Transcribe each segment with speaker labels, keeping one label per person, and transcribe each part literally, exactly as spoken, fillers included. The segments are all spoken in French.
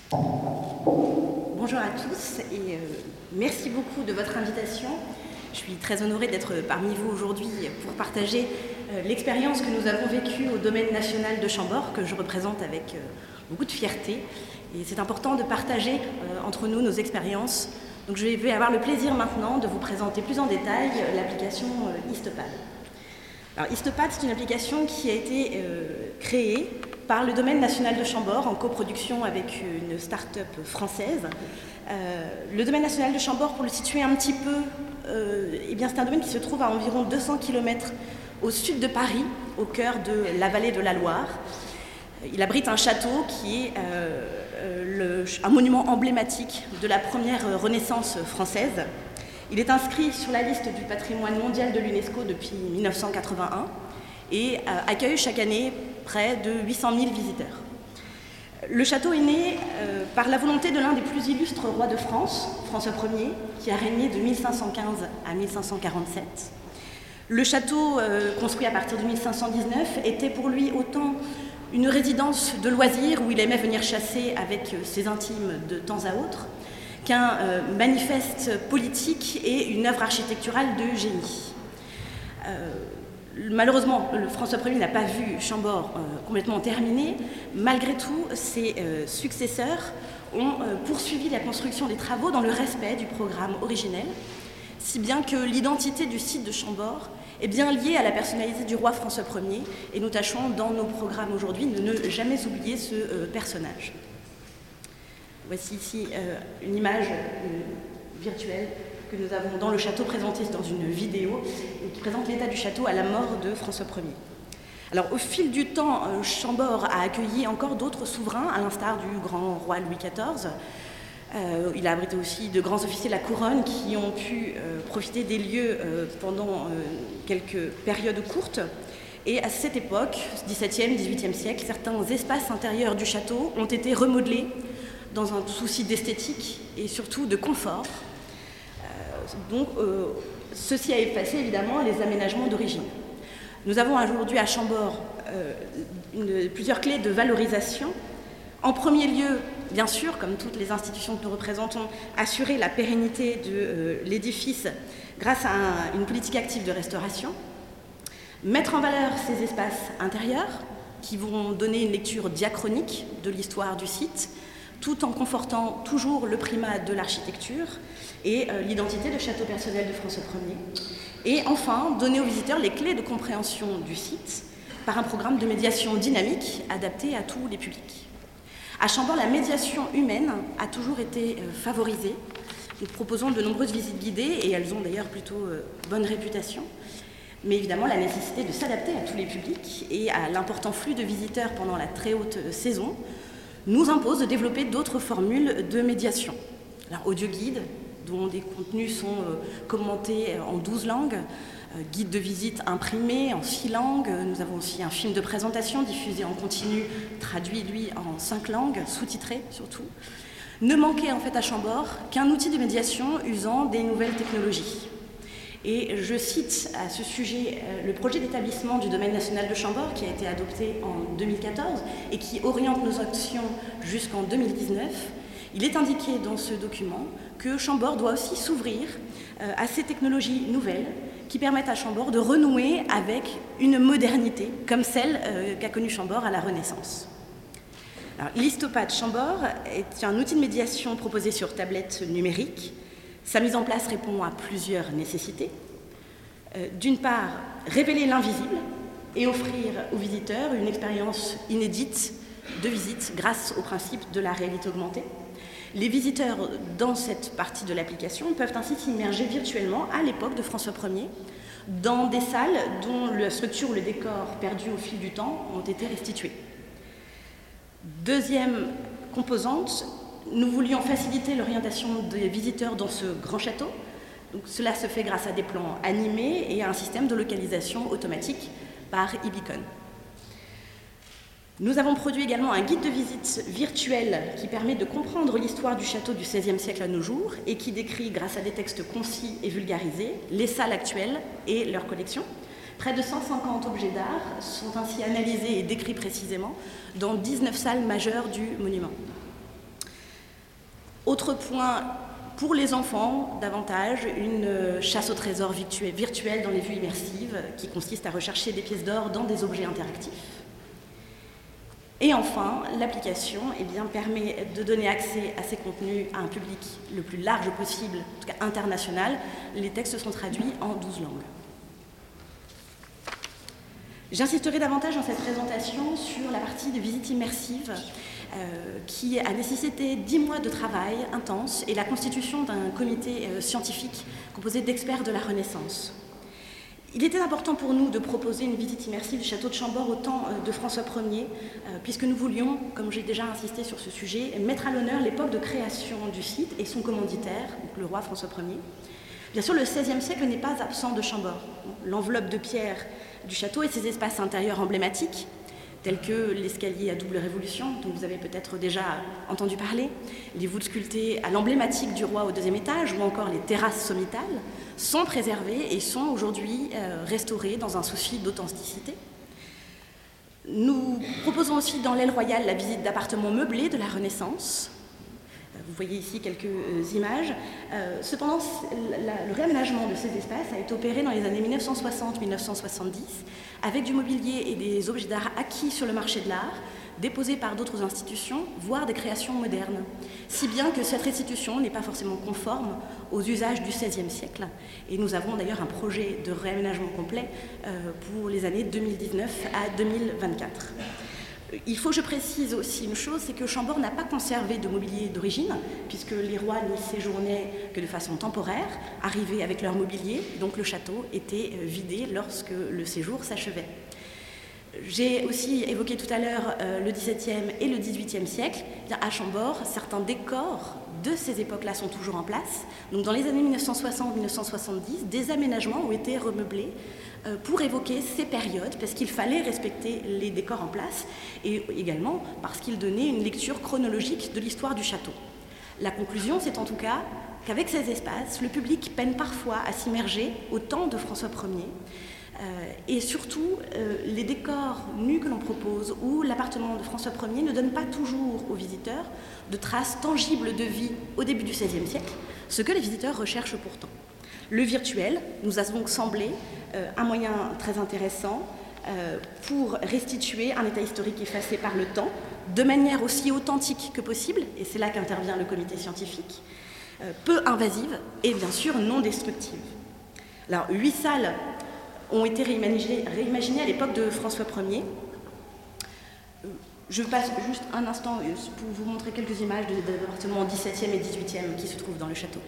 Speaker 1: Bonjour à tous et euh, merci beaucoup de votre invitation. Je suis très honorée d'être parmi vous aujourd'hui pour partager euh, l'expérience que nous avons vécue au domaine national de Chambord, que je représente avec euh, beaucoup de fierté. Et c'est important de partager euh, entre nous nos expériences. Donc je vais avoir le plaisir maintenant de vous présenter plus en détail euh, l'application euh, Histopad. Alors Histopad, c'est une application qui a été euh, créée par le domaine national de Chambord en coproduction avec une start-up française. Euh, le domaine national de Chambord, pour le situer un petit peu, euh, eh bien c'est un domaine qui se trouve à environ deux cents kilomètres au sud de Paris, au cœur de la vallée de la Loire. Il abrite un château qui est euh, le, un monument emblématique de la première Renaissance française. Il est inscrit sur la liste du patrimoine mondial de l'UNESCO depuis mille neuf cent quatre-vingt-un et euh, accueille chaque année près de huit cent mille visiteurs. Le château est né euh, par la volonté de l'un des plus illustres rois de France, François Ier, qui a régné de mille cinq cent quinze à mille cinq cent quarante-sept. Le château, euh, construit à partir de mille cinq cent dix-neuf, était pour lui autant une résidence de loisirs où il aimait venir chasser avec ses intimes de temps à autre, qu'un euh, manifeste politique et une œuvre architecturale de génie. Euh, malheureusement, le François Ier n'a pas vu Chambord euh, complètement terminé. Malgré tout, ses euh, successeurs ont euh, poursuivi la construction des travaux dans le respect du programme originel, si bien que l'identité du site de Chambord est bien liée à la personnalité du roi François Ier, et nous tâchons dans nos programmes aujourd'hui de ne jamais oublier ce euh, personnage. Voici ici euh, une image euh, virtuelle que nous avons dans le château, présentée dans une vidéo, et qui présente l'état du château à la mort de François Ier. Alors, au fil du temps, euh, Chambord a accueilli encore d'autres souverains, à l'instar du grand roi Louis quatorze. Euh, il a abrité aussi de grands officiers de la couronne qui ont pu euh, profiter des lieux euh, pendant euh, quelques périodes courtes. Et à cette époque, dix-septième, dix-huitième siècle, certains espaces intérieurs du château ont été remodelés dans un souci d'esthétique et surtout de confort. Euh, donc, euh, ceci a effacé évidemment les aménagements d'origine. Nous avons aujourd'hui à Chambord euh, une, plusieurs clés de valorisation. En premier lieu, bien sûr, comme toutes les institutions que nous représentons, assurer la pérennité de euh, l'édifice grâce à un, une politique active de restauration. Mettre en valeur ces espaces intérieurs qui vont donner une lecture diachronique de l'histoire du site, tout en confortant toujours le primat de l'architecture et euh, l'identité de château personnel de François Ier. Et enfin, donner aux visiteurs les clés de compréhension du site par un programme de médiation dynamique adapté à tous les publics. À Chambord, la médiation humaine a toujours été euh, favorisée. Nous proposons de nombreuses visites guidées, et elles ont d'ailleurs plutôt euh, bonne réputation. Mais évidemment, la nécessité de s'adapter à tous les publics et à l'important flux de visiteurs pendant la très haute saison nous impose de développer d'autres formules de médiation. Alors, audio guide, dont des contenus sont euh, commentés en douze langues, euh, guide de visite imprimé en six langues, nous avons aussi un film de présentation diffusé en continu, traduit lui en cinq langues, sous-titré surtout. Ne manquait en fait à Chambord qu'un outil de médiation usant des nouvelles technologies. Et je cite à ce sujet le projet d'établissement du domaine national de Chambord qui a été adopté en deux mille quatorze et qui oriente nos actions jusqu'en deux mille dix-neuf. Il est indiqué dans ce document que Chambord doit aussi s'ouvrir à ces technologies nouvelles qui permettent à Chambord de renouer avec une modernité comme celle qu'a connue Chambord à la Renaissance. L'Histopad Chambord est un outil de médiation proposé sur tablette numérique. Sa mise en place répond à plusieurs nécessités. Euh, d'une part, révéler l'invisible et offrir aux visiteurs une expérience inédite de visite grâce au principe de la réalité augmentée. Les visiteurs dans cette partie de l'application peuvent ainsi s'immerger virtuellement à l'époque de François Ier dans des salles dont la structure ou le décor perdus au fil du temps ont été restitués. Deuxième composante, nous voulions faciliter l'orientation des visiteurs dans ce grand château. Donc, cela se fait grâce à des plans animés et à un système de localisation automatique par eBeacon. Nous avons produit également un guide de visite virtuel qui permet de comprendre l'histoire du château du seizième siècle à nos jours et qui décrit, grâce à des textes concis et vulgarisés, les salles actuelles et leurs collections. Près de cent cinquante objets d'art sont ainsi analysés et décrits précisément dans dix-neuf salles majeures du monument. Autre point, pour les enfants, davantage, une chasse au trésor virtuelle dans les vues immersives qui consiste à rechercher des pièces d'or dans des objets interactifs. Et enfin, l'application eh bien, permet de donner accès à ces contenus à un public le plus large possible, en tout cas international. Les textes sont traduits en douze langues. J'insisterai davantage dans cette présentation sur la partie de visite immersive euh, qui a nécessité dix mois de travail intense et la constitution d'un comité euh, scientifique composé d'experts de la Renaissance. Il était important pour nous de proposer une visite immersive du château de Chambord au temps de François Ier, euh, puisque nous voulions, comme j'ai déjà insisté sur ce sujet, mettre à l'honneur l'époque de création du site et son commanditaire, donc le roi François Ier. Bien sûr, le seizième siècle n'est pas absent de Chambord. L'enveloppe de pierre du château et ses espaces intérieurs emblématiques, tels que l'escalier à double révolution, dont vous avez peut-être déjà entendu parler, les voûtes sculptées à l'emblématique du roi au deuxième étage, ou encore les terrasses sommitales, sont préservées et sont aujourd'hui euh, restaurées dans un souci d'authenticité. Nous proposons aussi dans l'aile royale la visite d'appartements meublés de la Renaissance. Vous voyez ici quelques euh, images. Euh, cependant, la, le réaménagement de ces espaces a été opéré dans les années mille neuf cent soixante à mille neuf cent soixante-dix avec du mobilier et des objets d'art acquis sur le marché de l'art, déposés par d'autres institutions, voire des créations modernes. Si bien que cette restitution n'est pas forcément conforme aux usages du seizième siècle. Et nous avons d'ailleurs un projet de réaménagement complet euh, pour les années deux mille dix-neuf à deux mille vingt-quatre. Il faut que je précise aussi une chose, c'est que Chambord n'a pas conservé de mobilier d'origine, puisque les rois n'y séjournaient que de façon temporaire, arrivés avec leur mobilier, donc le château était vidé lorsque le séjour s'achevait. J'ai aussi évoqué tout à l'heure euh, le dix-septième et le dix-huitième siècle. À Chambord, certains décors de ces époques-là sont toujours en place. Donc, dans les années mille neuf cent soixante à mille neuf cent soixante-dix, des aménagements ont été remeublés euh, pour évoquer ces périodes, parce qu'il fallait respecter les décors en place, et également parce qu'ils donnaient une lecture chronologique de l'histoire du château. La conclusion, c'est en tout cas qu'avec ces espaces, le public peine parfois à s'immerger au temps de François Ier. Euh, et surtout, euh, les décors nus que l'on propose ou l'appartement de François Ier ne donnent pas toujours aux visiteurs de traces tangibles de vie au début du seizième siècle, ce que les visiteurs recherchent pourtant. Le virtuel nous a donc semblé euh, un moyen très intéressant euh, pour restituer un état historique effacé par le temps, de manière aussi authentique que possible, et c'est là qu'intervient le comité scientifique, euh, peu invasive et bien sûr non destructive. Alors, huit salles ont été réimaginées, réimaginées à l'époque de François Ier. Je passe juste un instant pour vous montrer quelques images d'appartements dix-septième et dix-huitième qui se trouvent dans le château.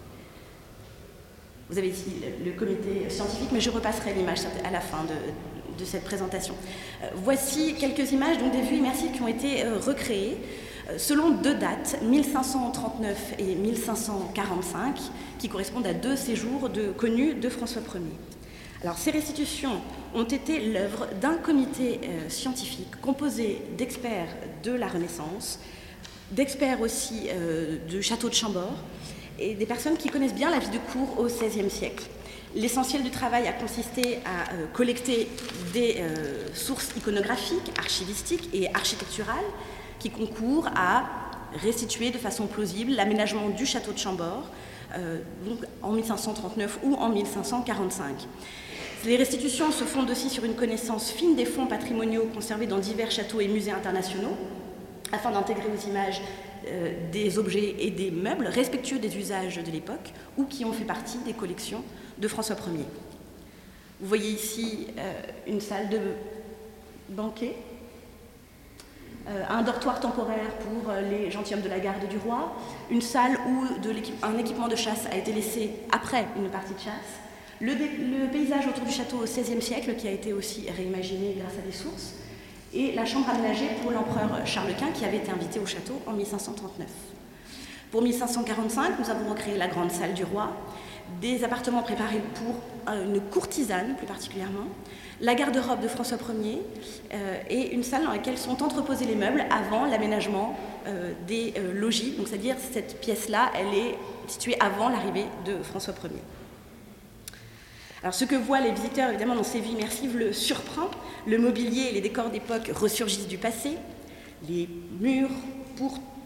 Speaker 1: Vous avez ici le, le comité scientifique, mais je repasserai l'image à la fin de, de cette présentation. Euh, voici quelques images donc, des vues immersives qui ont été euh, recréées euh, selon deux dates, mille cinq cent trente-neuf et mille cinq cent quarante-cinq, qui correspondent à deux séjours de, connus de François Ier. Alors, ces restitutions ont été l'œuvre d'un comité euh, scientifique composé d'experts de la Renaissance, d'experts aussi euh, du château de Chambord et des personnes qui connaissent bien la vie de cour au seizième siècle. L'essentiel du travail a consisté à euh, collecter des euh, sources iconographiques, archivistiques et architecturales qui concourent à restituer de façon plausible l'aménagement du château de Chambord euh, donc en mille cinq cent trente-neuf ou en mille cinq cent quarante-cinq. Les restitutions se fondent aussi sur une connaissance fine des fonds patrimoniaux conservés dans divers châteaux et musées internationaux, afin d'intégrer aux images euh, des objets et des meubles respectueux des usages de l'époque ou qui ont fait partie des collections de François Ier. Vous voyez ici euh, une salle de banquet, euh, un dortoir temporaire pour euh, les gentilshommes de la garde du roi, une salle où de l'équipe, un équipement de chasse a été laissé après une partie de chasse, Le, le paysage autour du château au seizième siècle qui a été aussi réimaginé grâce à des sources, et la chambre aménagée pour l'empereur Charles Quint qui avait été invité au château en mille cinq cent trente-neuf. Pour mille cinq cent quarante-cinq, nous avons recréé la grande salle du roi, des appartements préparés pour une courtisane plus particulièrement, la garde-robe de François Ier euh, et une salle dans laquelle sont entreposés les meubles avant l'aménagement euh, des euh, logis. Donc, c'est-à-dire cette pièce-là, elle est située avant l'arrivée de François Ier. Alors, ce que voient les visiteurs, évidemment, dans ces vues immersives le surprend. Le mobilier et les décors d'époque ressurgissent du passé. Les murs, pour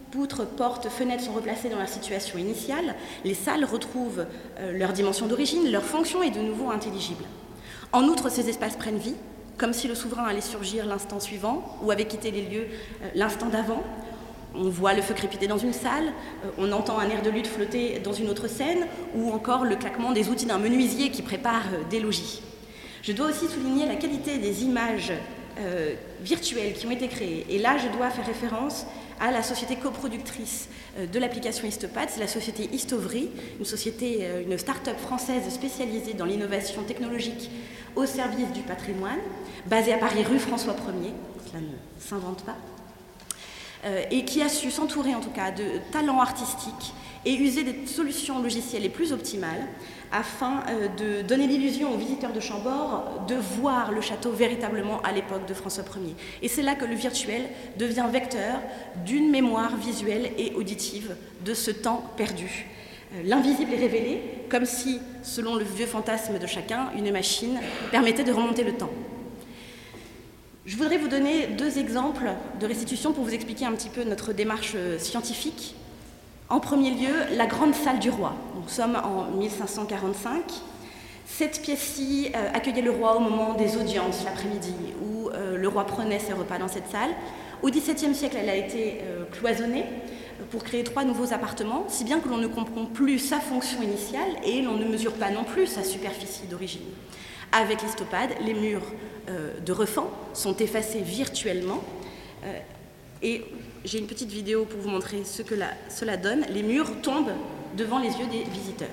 Speaker 1: poutres, portes, fenêtres sont replacées dans leur situation initiale, les salles retrouvent euh, leur dimension d'origine, leur fonction est de nouveau intelligible. En outre, ces espaces prennent vie, comme si le souverain allait surgir l'instant suivant ou avait quitté les lieux euh, l'instant d'avant. On voit le feu crépiter dans une salle, euh, on entend un air de lutte flotter dans une autre scène, ou encore le claquement des outils d'un menuisier qui prépare euh, des logis. Je dois aussi souligner la qualité des images euh, virtuelles qui ont été créées. Et là, je dois faire référence à la société coproductrice euh, de l'application Histopad, c'est la société Histovery, une société, euh, une start-up française spécialisée dans l'innovation technologique au service du patrimoine, basée à Paris rue François premier, cela ne s'invente pas, euh, et qui a su s'entourer en tout cas de talents artistiques et user des solutions logicielles les plus optimales afin euh, de donner l'illusion aux visiteurs de Chambord de voir le château véritablement à l'époque de François premier. Et c'est là que le virtuel devient vecteur d'une mémoire visuelle et auditive de ce temps perdu. Euh, L'invisible est révélé, comme si, selon le vieux fantasme de chacun, une machine permettait de remonter le temps. Je voudrais vous donner deux exemples de restitution pour vous expliquer un petit peu notre démarche scientifique. En premier lieu, la grande salle du roi. Nous sommes en mille cinq cent quarante-cinq. Cette pièce-ci euh, accueillait le roi au moment des audiences l'après-midi, où euh, le roi prenait ses repas dans cette salle. Au dix-septième siècle, elle a été euh, cloisonnée pour créer trois nouveaux appartements, si bien que l'on ne comprend plus sa fonction initiale et l'on ne mesure pas non plus sa superficie d'origine. Avec l'Histopad, les murs euh, de refend sont effacés virtuellement euh, et j'ai une petite vidéo pour vous montrer ce que la, cela donne. Les murs tombent devant les yeux des visiteurs.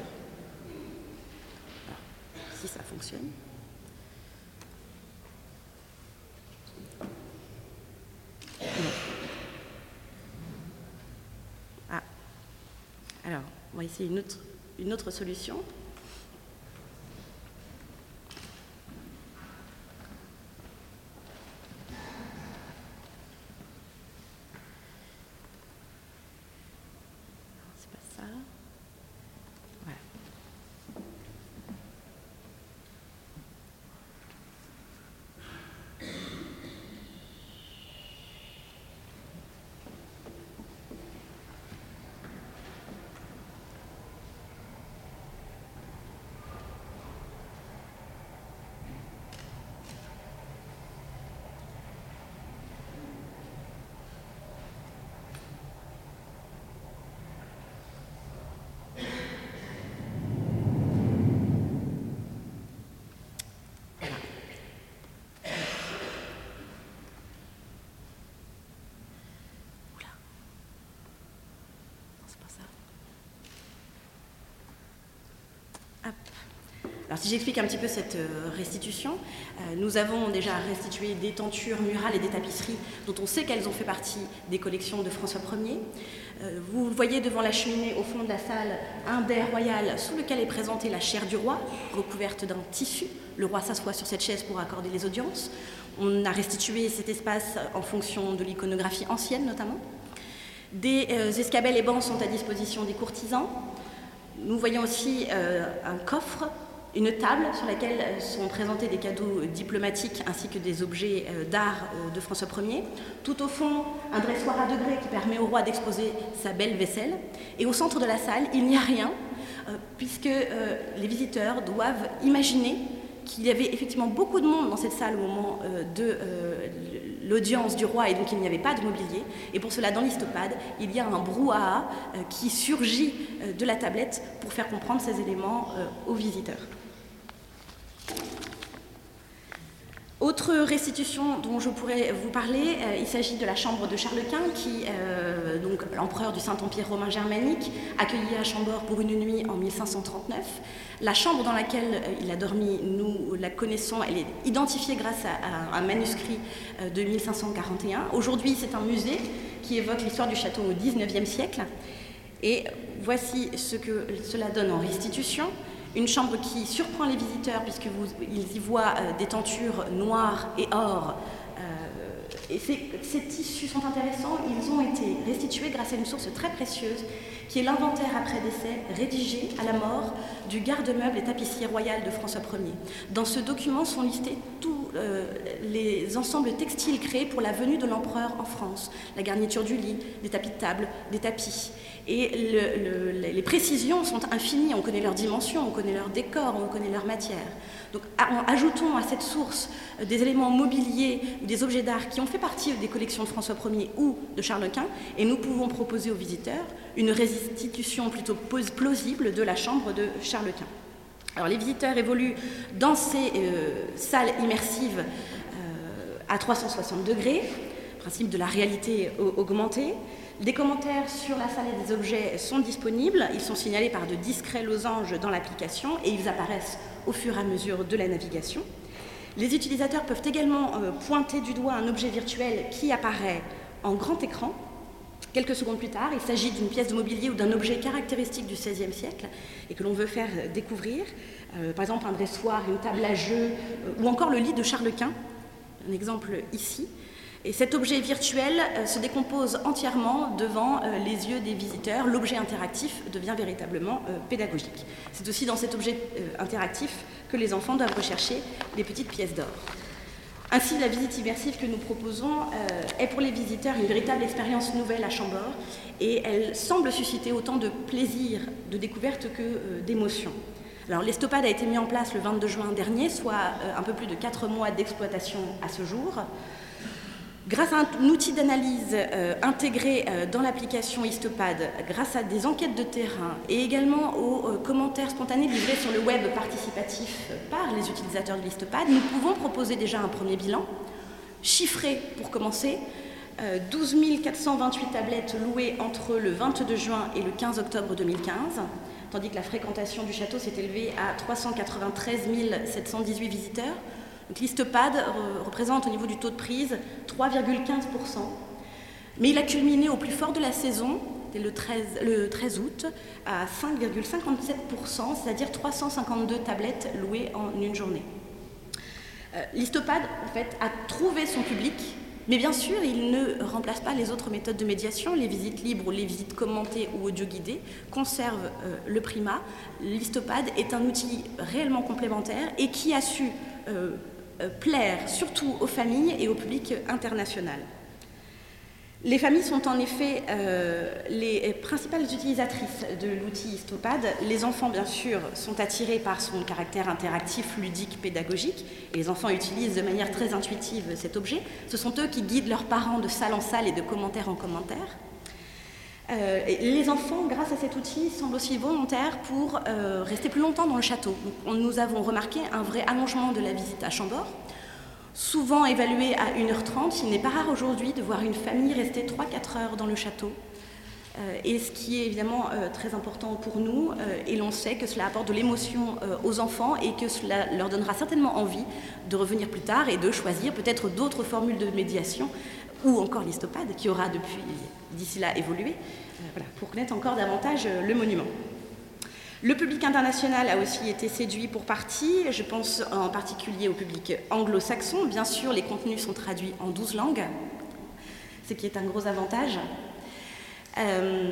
Speaker 1: Alors, si ça fonctionne. Non. Ah. Alors, on va essayer une autre, une autre solution. Alors si j'explique un petit peu cette restitution, euh, nous avons déjà restitué des tentures murales et des tapisseries dont on sait qu'elles ont fait partie des collections de François premier. Euh, vous voyez devant la cheminée au fond de la salle un dais royal sous lequel est présentée la chaire du roi, recouverte d'un tissu. Le roi s'assoit sur cette chaise pour accorder les audiences. On a restitué cet espace en fonction de l'iconographie ancienne notamment. Des euh, escabelles et bancs sont à disposition des courtisans. Nous voyons aussi euh, un coffre, une table sur laquelle sont présentés des cadeaux diplomatiques ainsi que des objets d'art de François premier. Tout au fond, un dressoir à degrés qui permet au roi d'exposer sa belle vaisselle. Et au centre de la salle, il n'y a rien, puisque les visiteurs doivent imaginer qu'il y avait effectivement beaucoup de monde dans cette salle au moment de l'audience du roi et donc il n'y avait pas de mobilier. Et pour cela, dans l'Histopad, il y a un brouhaha qui surgit de la tablette pour faire comprendre ces éléments aux visiteurs. Autre restitution dont je pourrais vous parler, euh, il s'agit de la chambre de Charles Quint, qui, euh, donc l'empereur du Saint-Empire romain germanique, accueilli à Chambord pour une nuit en mille cinq cent trente-neuf. La chambre dans laquelle euh, il a dormi, nous la connaissons, elle est identifiée grâce à, à un manuscrit euh, de mille cinq cent quarante et un. Aujourd'hui, c'est un musée qui évoque l'histoire du château au dix-neuvième siècle. Et voici ce que cela donne en restitution. Une chambre qui surprend les visiteurs puisqu'ils y voient euh, des tentures noires et or euh, et ces, ces tissus sont intéressants, ils ont été restitués grâce à une source très précieuse qui est l'inventaire après décès rédigé à la mort du garde-meuble et tapissier royal de François Ier. Dans ce document sont listés tous euh, les ensembles textiles créés pour la venue de l'empereur en France, la garniture du lit, des tapis de table, des tapis. Et le, le, les précisions sont infinies, on connaît leurs dimensions, on connaît leur décor, on connaît leur matière. Donc ajoutons à cette source des éléments mobiliers ou des objets d'art qui ont fait partie des collections de François Ier ou de Charles Quint, et nous pouvons proposer aux visiteurs une restitution plutôt plausible de la chambre de Charles Quint. Alors les visiteurs évoluent dans ces euh, salles immersives euh, à trois cent soixante degrés, principe de la réalité augmentée. Des commentaires sur la salle et des objets sont disponibles, ils sont signalés par de discrets losanges dans l'application et ils apparaissent au fur et à mesure de la navigation. Les utilisateurs peuvent également euh, pointer du doigt un objet virtuel qui apparaît en grand écran. Quelques secondes plus tard, il s'agit d'une pièce de mobilier ou d'un objet caractéristique du seizième siècle et que l'on veut faire découvrir. Euh, par exemple, un dressoir, une table à jeu euh, ou encore le lit de Charles Quint, un exemple ici. Et cet objet virtuel euh, se décompose entièrement devant euh, les yeux des visiteurs. L'objet interactif devient véritablement euh, pédagogique. C'est aussi dans cet objet euh, interactif que les enfants doivent rechercher les petites pièces d'or. Ainsi, la visite immersive que nous proposons euh, est pour les visiteurs une véritable expérience nouvelle à Chambord et elle semble susciter autant de plaisir, de découverte que euh, d'émotion. Alors, l'Estopade a été mis en place le vingt-deux juin dernier, soit euh, un peu plus de quatre mois d'exploitation à ce jour. Grâce à un outil d'analyse euh, intégré euh, dans l'application Histopad, grâce à des enquêtes de terrain et également aux euh, commentaires spontanés livrés sur le web participatif euh, par les utilisateurs de l'Histopad, nous pouvons proposer déjà un premier bilan, chiffré pour commencer, euh, douze mille quatre cent vingt-huit tablettes louées entre le vingt-deux juin et le quinze octobre deux mille quinze, tandis que la fréquentation du château s'est élevée à trois cent quatre-vingt-treize mille sept cent dix-huit visiteurs. L'Histopad représente au niveau du taux de prise trois virgule quinze pour cent, mais il a culminé au plus fort de la saison, le treize, le treize août, à cinq virgule cinquante-sept pour cent, c'est-à-dire trois cent cinquante-deux tablettes louées en une journée. Euh, L'Histopad, en fait, a trouvé son public, mais bien sûr, il ne remplace pas les autres méthodes de médiation. Les visites libres ou les visites commentées ou audio-guidées conservent euh, le primat. L'Histopad est un outil réellement complémentaire et qui a su euh, plaire surtout aux familles et au public international. Les familles sont en effet euh, les principales utilisatrices de l'outil Histopad. Les enfants, bien sûr, sont attirés par son caractère interactif, ludique, pédagogique. Et les enfants utilisent de manière très intuitive cet objet. Ce sont eux qui guident leurs parents de salle en salle et de commentaire en commentaire. Euh, et les enfants, grâce à cet outil, semblent aussi volontaires pour euh, rester plus longtemps dans le château. Donc, nous avons remarqué un vrai allongement de la visite à Chambord, souvent évalué à une heure trente. Il n'est pas rare aujourd'hui de voir une famille rester trois à quatre heures dans le château. Euh, et ce qui est évidemment euh, très important pour nous, euh, et l'on sait que cela apporte de l'émotion euh, aux enfants et que cela leur donnera certainement envie de revenir plus tard et de choisir peut-être d'autres formules de médiation ou encore l'Histopad qui aura depuis d'ici là évolué, euh, voilà, pour connaître encore davantage euh, le monument. Le public international a aussi été séduit pour partie, je pense en particulier au public anglo-saxon. Bien sûr, les contenus sont traduits en douze langues, ce qui est un gros avantage. Euh,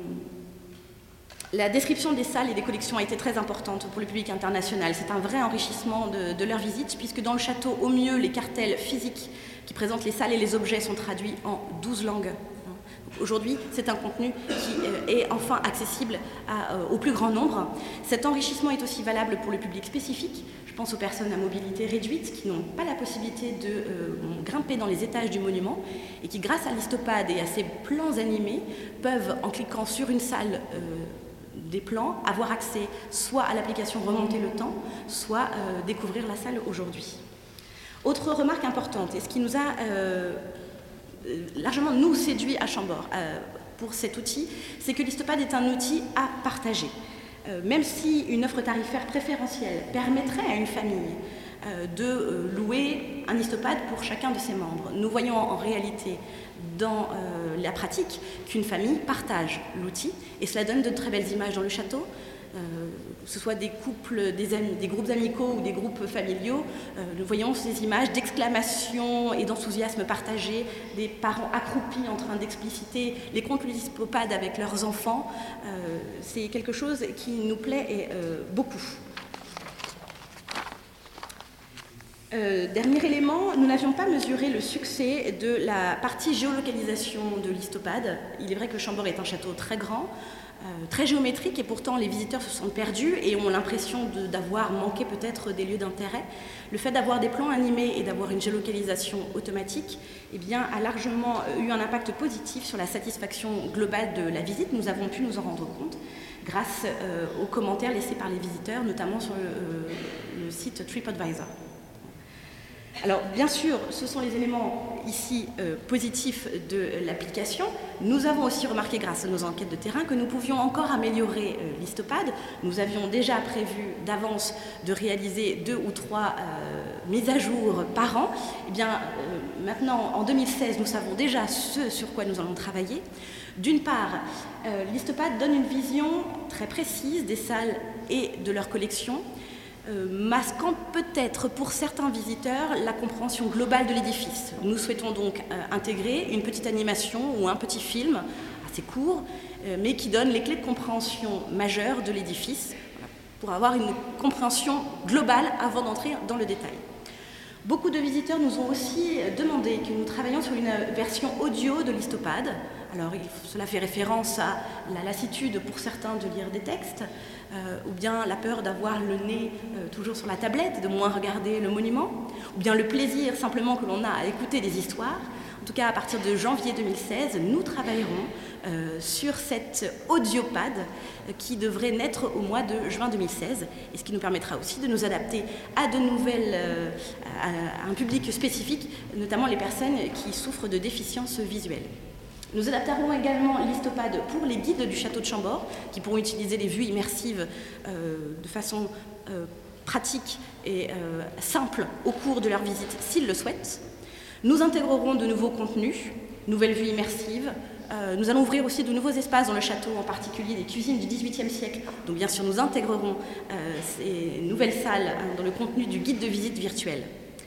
Speaker 1: la description des salles et des collections a été très importante pour le public international. C'est un vrai enrichissement de, de leur visite, puisque dans le château, au mieux, les cartels physiques qui présentent les salles et les objets sont traduits en douze langues. Aujourd'hui, c'est un contenu qui est enfin accessible à, euh, au plus grand nombre. Cet enrichissement est aussi valable pour le public spécifique. Je pense aux personnes à mobilité réduite qui n'ont pas la possibilité de euh, grimper dans les étages du monument et qui, grâce à l'Histopad et à ses plans animés, peuvent, en cliquant sur une salle euh, des plans, avoir accès soit à l'application Remonter le temps, soit euh, découvrir la salle aujourd'hui. Autre remarque importante, et ce qui nous a euh, largement nous séduit à Chambord euh, pour cet outil, c'est que l'Histopad est un outil à partager. Euh, même si une offre tarifaire préférentielle permettrait à une famille euh, de euh, louer un Histopad pour chacun de ses membres, nous voyons en, en réalité dans euh, la pratique qu'une famille partage l'outil et cela donne de très belles images dans le château, euh, que ce soit des couples, des, amis, des groupes amicaux ou des groupes familiaux, euh, nous voyons ces images d'exclamation et d'enthousiasme partagé, des parents accroupis en train d'expliciter les contes ludistoPAD avec leurs enfants. Euh, c'est quelque chose qui nous plaît et, euh, beaucoup. Euh, dernier élément, nous n'avions pas mesuré le succès de la partie géolocalisation de l'histoPAD. Il est vrai que Chambord est un château très grand, euh, très géométrique, et pourtant les visiteurs se sont perdus et ont l'impression d'avoir manqué peut-être des lieux d'intérêt. Le fait d'avoir des plans animés et d'avoir une géolocalisation automatique, eh bien, a largement eu un impact positif sur la satisfaction globale de la visite. Nous avons pu nous en rendre compte grâce euh, aux commentaires laissés par les visiteurs, notamment sur le, euh, le site TripAdvisor. Alors, bien sûr, ce sont les éléments ici euh, positifs de l'application. Nous avons aussi remarqué, grâce à nos enquêtes de terrain, que nous pouvions encore améliorer euh, l'histoPAD. Nous avions déjà prévu d'avance de réaliser deux ou trois euh, mises à jour par an. Eh bien, euh, maintenant, en deux mille seize, nous savons déjà ce sur quoi nous allons travailler. D'une part, euh, l'histoPAD donne une vision très précise des salles et de leur collection, Euh, masquant peut-être pour certains visiteurs la compréhension globale de l'édifice. Nous souhaitons donc euh, intégrer une petite animation ou un petit film assez court, euh, mais qui donne les clés de compréhension majeures de l'édifice, voilà, pour avoir une compréhension globale avant d'entrer dans le détail. Beaucoup de visiteurs nous ont aussi demandé que nous travaillions sur une version audio de l'histoPAD. Alors, cela fait référence à la lassitude pour certains de lire des textes, euh, ou bien la peur d'avoir le nez euh, toujours sur la tablette, de moins regarder le monument, ou bien le plaisir simplement que l'on a à écouter des histoires. En tout cas, à partir de janvier deux mille seize, nous travaillerons euh, sur cette audiopad euh, qui devrait naître au mois de juin deux mille seize, et ce qui nous permettra aussi de nous adapter à de nouvelles, euh, à, à un public spécifique, notamment les personnes qui souffrent de déficiences visuelles. Nous adapterons également l'histoPAD pour les guides du château de Chambord, qui pourront utiliser les vues immersives euh, de façon euh, pratique et euh, simple au cours de leur visite s'ils le souhaitent. Nous intégrerons de nouveaux contenus, nouvelles vues immersives. Euh, nous allons ouvrir aussi de nouveaux espaces dans le château, en particulier des cuisines du dix-huitième siècle. Donc bien sûr, nous intégrerons euh, ces nouvelles salles hein, dans le contenu du guide de visite virtuel.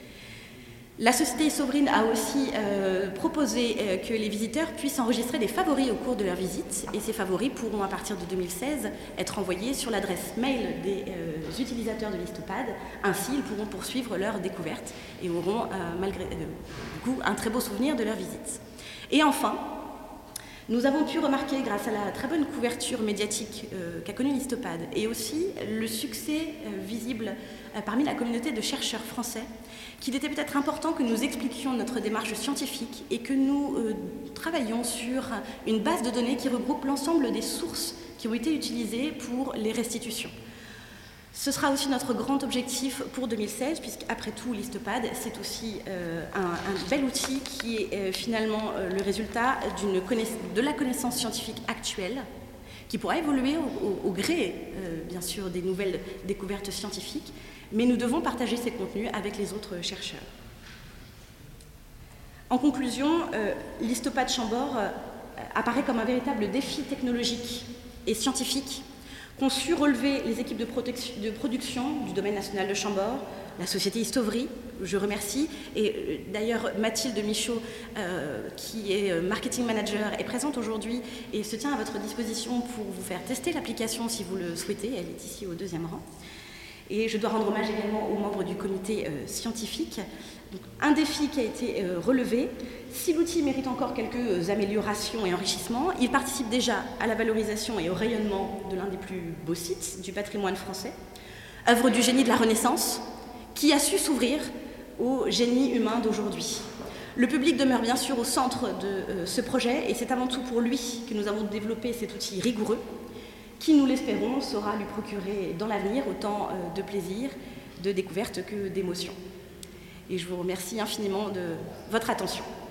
Speaker 1: La Société Sovrine a aussi euh, proposé euh, que les visiteurs puissent enregistrer des favoris au cours de leur visite, et ces favoris pourront à partir de deux mille seize être envoyés sur l'adresse mail des euh, utilisateurs de l'histoPAD. Ainsi, ils pourront poursuivre leur découverte et auront euh, malgré euh, du coup, un très beau souvenir de leur visite. Et enfin, nous avons pu remarquer, grâce à la très bonne couverture médiatique euh, qu'a connue l'histoPAD, et aussi le succès euh, visible euh, parmi la communauté de chercheurs français, qu'il était peut-être important que nous expliquions notre démarche scientifique et que nous euh, travaillions sur une base de données qui regroupe l'ensemble des sources qui ont été utilisées pour les restitutions. Ce sera aussi notre grand objectif pour deux mille seize, puisqu'après tout, l'histoPAD, c'est aussi euh, un, un bel outil qui est euh, finalement euh, le résultat de la connaissance scientifique actuelle, qui pourra évoluer au, au, au gré, euh, bien sûr, des nouvelles découvertes scientifiques, mais nous devons partager ces contenus avec les autres chercheurs. En conclusion, euh, l'histoPAD Chambord euh, apparaît comme un véritable défi technologique et scientifique qu'ont su relever les équipes de, de production du domaine national de Chambord, la société Histovry, je remercie, et euh, d'ailleurs Mathilde Michaud, euh, qui est marketing manager, est présente aujourd'hui et se tient à votre disposition pour vous faire tester l'application si vous le souhaitez. Elle est ici au deuxième rang. Et je dois rendre hommage également aux membres du comité euh, scientifique. Donc, un défi qui a été euh, relevé. Si l'outil mérite encore quelques améliorations et enrichissements, il participe déjà à la valorisation et au rayonnement de l'un des plus beaux sites du patrimoine français, œuvre du génie de la Renaissance, qui a su s'ouvrir au génie humain d'aujourd'hui. Le public demeure bien sûr au centre de euh, ce projet, et c'est avant tout pour lui que nous avons développé cet outil rigoureux, qui, nous l'espérons, saura lui procurer dans l'avenir autant de plaisir, de découverte que d'émotion. Et je vous remercie infiniment de votre attention.